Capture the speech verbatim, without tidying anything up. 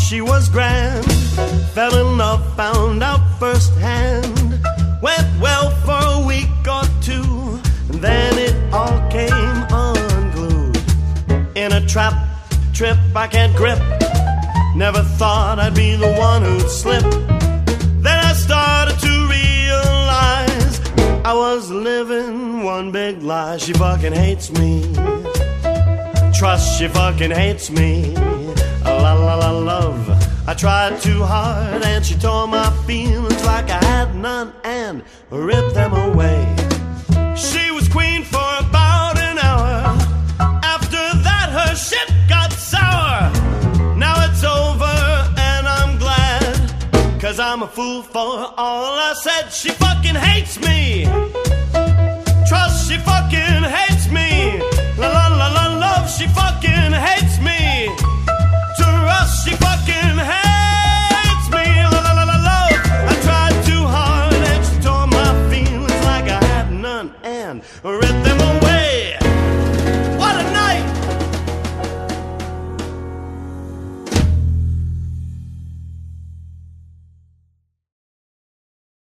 she was grand. Fell in love, found out firsthand. Went well for a week or two, and then it all came unglued. In a trap trip I can't grip. Never thought I'd be the one who'd slip. Then I started to realize I was living one big lie. She fucking hates me. Trust, she fucking hates me. La la la love. I tried too hard and she tore my feelings like I had none and ripped them away. She was queen for about an hour. After that her shit got sour. Now it's over and I'm glad, 'cause I'm a fool for all I said. She fucking hates me. Trust, she fucking hates me. La la la la love, she fucking hates me. Trust, she fucking hates me. La la la la love. I tried too hard and she tore my feelings like I had none and ripped them away. What a night.